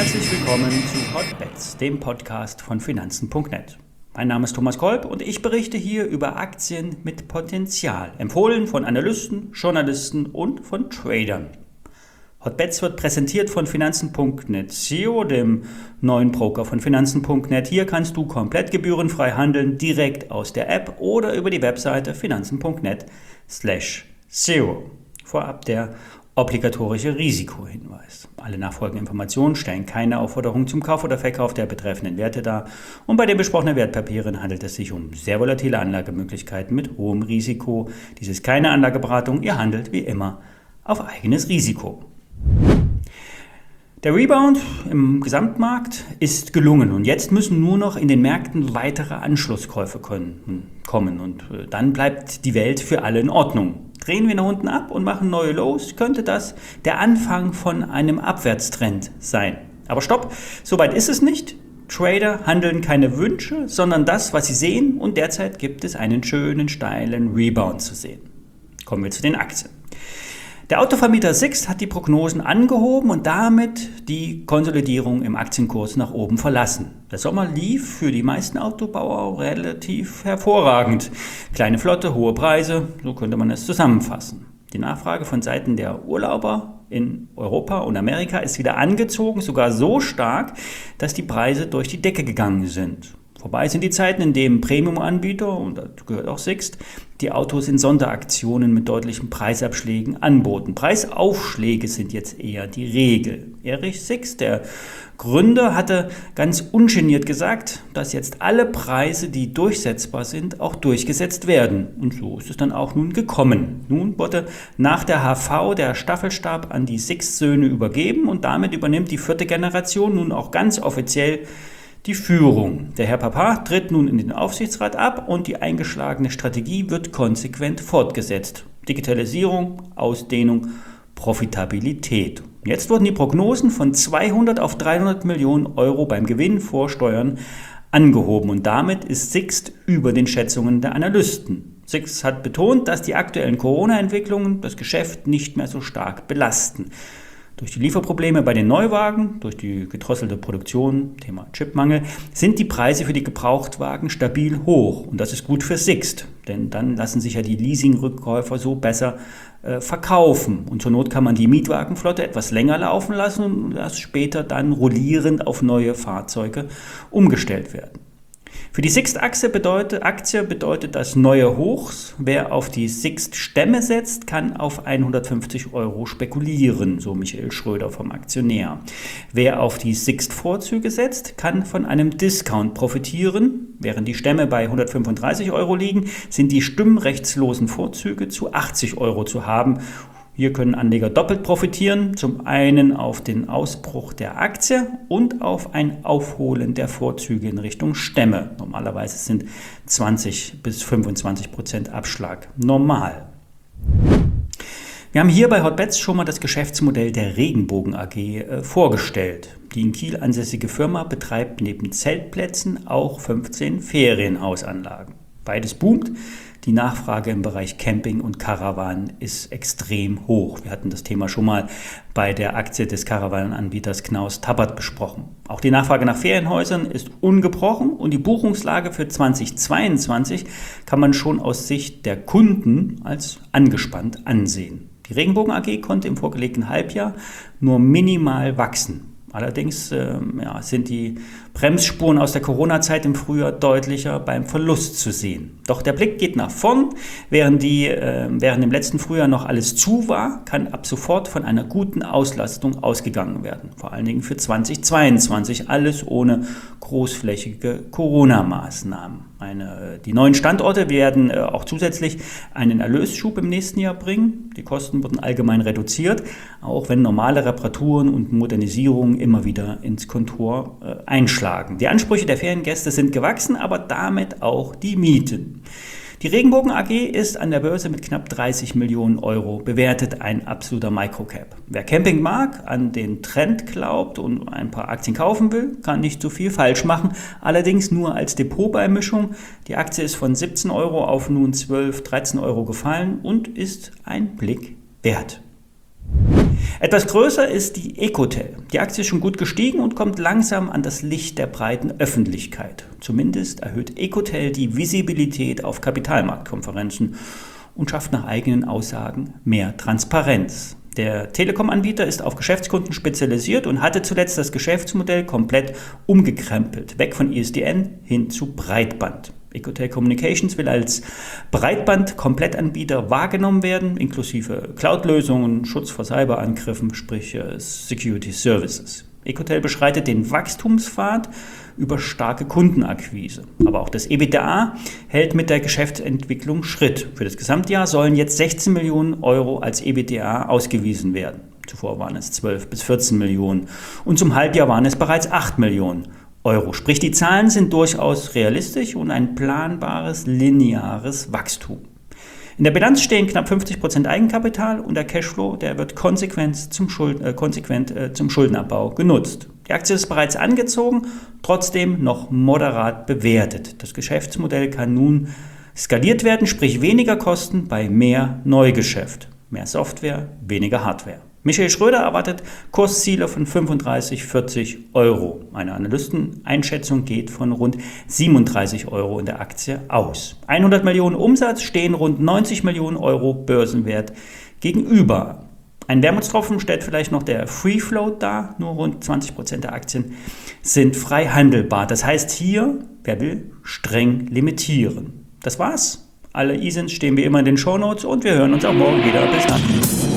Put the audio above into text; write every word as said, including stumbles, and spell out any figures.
Herzlich willkommen zu Hotbets, dem Podcast von Finanzen punkt net. Mein Name ist Thomas Kolb und ich berichte hier über Aktien mit Potenzial, empfohlen von Analysten, Journalisten und von Tradern. Hotbets wird präsentiert von Finanzen punkt net S E O, dem neuen Broker von Finanzen punkt net. Hier kannst du komplett gebührenfrei handeln, direkt aus der App oder über die Webseite finanzen punkt net slash S E O. Vorab der obligatorische Risikohinweis. Alle nachfolgenden Informationen stellen keine Aufforderung zum Kauf oder Verkauf der betreffenden Werte dar und bei den besprochenen Wertpapieren handelt es sich um sehr volatile Anlagemöglichkeiten mit hohem Risiko. Dies ist keine Anlageberatung, ihr handelt wie immer auf eigenes Risiko. Der Rebound im Gesamtmarkt ist gelungen und jetzt müssen nur noch in den Märkten weitere Anschlusskäufe können, kommen und dann bleibt die Welt für alle in Ordnung. Drehen wir nach unten ab und machen neue Lows, könnte das der Anfang von einem Abwärtstrend sein. Aber stopp, soweit ist es nicht. Trader handeln keine Wünsche, sondern das, was sie sehen und derzeit gibt es einen schönen, steilen Rebound zu sehen. Kommen wir zu den Aktien. Der Autovermieter Sixt hat die Prognosen angehoben und damit die Konsolidierung im Aktienkurs nach oben verlassen. Der Sommer lief für die meisten Autobauer relativ hervorragend. Kleine Flotte, hohe Preise, so könnte man es zusammenfassen. Die Nachfrage von Seiten der Urlauber in Europa und Amerika ist wieder angezogen, sogar so stark, dass die Preise durch die Decke gegangen sind. Vorbei sind die Zeiten, in denen Premium-Anbieter, und dazu gehört auch Sixt, die Autos in Sonderaktionen mit deutlichen Preisabschlägen anboten. Preisaufschläge sind jetzt eher die Regel. Erich Sixt, der Gründer, hatte ganz ungeniert gesagt, dass jetzt alle Preise, die durchsetzbar sind, auch durchgesetzt werden. Und so ist es dann auch nun gekommen. Nun wurde nach der H V der Staffelstab an die Sixt-Söhne übergeben und damit übernimmt die vierte Generation nun auch ganz offiziell die Führung. Der Herr Papa tritt nun in den Aufsichtsrat ab und die eingeschlagene Strategie wird konsequent fortgesetzt. Digitalisierung, Ausdehnung, Profitabilität. Jetzt wurden die Prognosen von zweihundert auf dreihundert Millionen Euro beim Gewinn vor Steuern angehoben und damit ist Sixt über den Schätzungen der Analysten. Sixt hat betont, dass die aktuellen Corona-Entwicklungen das Geschäft nicht mehr so stark belasten. Durch die Lieferprobleme bei den Neuwagen, durch die gedrosselte Produktion, Thema Chipmangel, sind die Preise für die Gebrauchtwagen stabil hoch. Und das ist gut für Sixt, denn dann lassen sich ja die Leasingrückkäufer so besser äh, verkaufen. Und zur Not kann man die Mietwagenflotte etwas länger laufen lassen und das später dann rollierend auf neue Fahrzeuge umgestellt werden. Für die Sixt-Aktie bedeutet, Aktie bedeutet das neue Hochs. Wer auf die Sixt-Stämme setzt, kann auf hundertfünfzig Euro spekulieren, so Michael Schröder vom Aktionär. Wer auf die Sixt-Vorzüge setzt, kann von einem Discount profitieren. Während die Stämme bei hundertfünfunddreißig Euro liegen, sind die stimmrechtslosen Vorzüge zu achtzig Euro zu haben. Hier können Anleger doppelt profitieren, zum einen auf den Ausbruch der Aktie und auf ein Aufholen der Vorzüge in Richtung Stämme. Normalerweise sind zwanzig bis fünfundzwanzig Prozent Abschlag normal. Wir haben hier bei Hotbets schon mal das Geschäftsmodell der Regenbogen A G äh, vorgestellt. Die in Kiel ansässige Firma betreibt neben Zeltplätzen auch fünfzehn Ferienhausanlagen. Beides boomt. Die Nachfrage im Bereich Camping und Caravan ist extrem hoch. Wir hatten das Thema schon mal bei der Aktie des Caravan-Anbieters Knaus Tabbert besprochen. Auch die Nachfrage nach Ferienhäusern ist ungebrochen und die Buchungslage für zweitausendzweiundzwanzig kann man schon aus Sicht der Kunden als angespannt ansehen. Die Regenbogen A G konnte im vorgelegten Halbjahr nur minimal wachsen. Allerdings äh, ja, sind die Bremsspuren aus der Corona-Zeit im Frühjahr deutlicher beim Verlust zu sehen. Doch der Blick geht nach vorn. Während, die, äh, während im letzten Frühjahr noch alles zu war, kann ab sofort von einer guten Auslastung ausgegangen werden. Vor allen Dingen für zweitausendzweiundzwanzig, alles ohne großflächige Corona-Maßnahmen. Eine, die neuen Standorte werden äh, auch zusätzlich einen Erlösschub im nächsten Jahr bringen. Die Kosten wurden allgemein reduziert, auch wenn normale Reparaturen und Modernisierungen immer wieder ins Kontor äh, einschlagen. Die Ansprüche der Feriengäste sind gewachsen, aber damit auch die Mieten. Die Regenbogen A G ist an der Börse mit knapp dreißig Millionen Euro bewertet, ein absoluter Microcap. Wer Camping mag, an den Trend glaubt und ein paar Aktien kaufen will, kann nicht so viel falsch machen, allerdings nur als Depotbeimischung. Die Aktie ist von siebzehn Euro auf nun zwölf, dreizehn Euro gefallen und ist ein Blick wert. Etwas größer ist die Ecotel. Die Aktie ist schon gut gestiegen und kommt langsam an das Licht der breiten Öffentlichkeit. Zumindest erhöht Ecotel die Visibilität auf Kapitalmarktkonferenzen und schafft nach eigenen Aussagen mehr Transparenz. Der Telekom-Anbieter ist auf Geschäftskunden spezialisiert und hatte zuletzt das Geschäftsmodell komplett umgekrempelt, weg von I S D N hin zu Breitband. Ecotel Communications will als Breitband-Komplettanbieter wahrgenommen werden, inklusive Cloud-Lösungen, Schutz vor Cyberangriffen, sprich Security Services. Ecotel beschreitet den Wachstumspfad über starke Kundenakquise. Aber auch das EBITDA hält mit der Geschäftsentwicklung Schritt. Für das Gesamtjahr sollen jetzt sechzehn Millionen Euro als EBITDA ausgewiesen werden. Zuvor waren es zwölf bis vierzehn Millionen und zum Halbjahr waren es bereits acht Millionen Euro. Sprich, die Zahlen sind durchaus realistisch und ein planbares, lineares Wachstum. In der Bilanz stehen knapp fünfzig Prozent Eigenkapital und der Cashflow, der wird konsequent zum, Schuld, äh, konsequent, äh, zum Schuldenabbau genutzt. Die Aktie ist bereits angezogen, trotzdem noch moderat bewertet. Das Geschäftsmodell kann nun skaliert werden, sprich weniger Kosten bei mehr Neugeschäft. Mehr Software, weniger Hardware. Michael Schröder erwartet Kursziele von fünfunddreißig, vierzig Euro. Eine Analysteneinschätzung geht von rund siebenunddreißig Euro in der Aktie aus. hundert Millionen Umsatz stehen rund neunzig Millionen Euro Börsenwert gegenüber. Ein Wermutstropfen stellt vielleicht noch der Free Float dar. Nur rund zwanzig Prozent der Aktien sind frei handelbar. Das heißt hier, wer will, streng limitieren. Das war's. Alle I S I Ns stehen wie immer in den Shownotes und wir hören uns auch morgen wieder. Bis dann.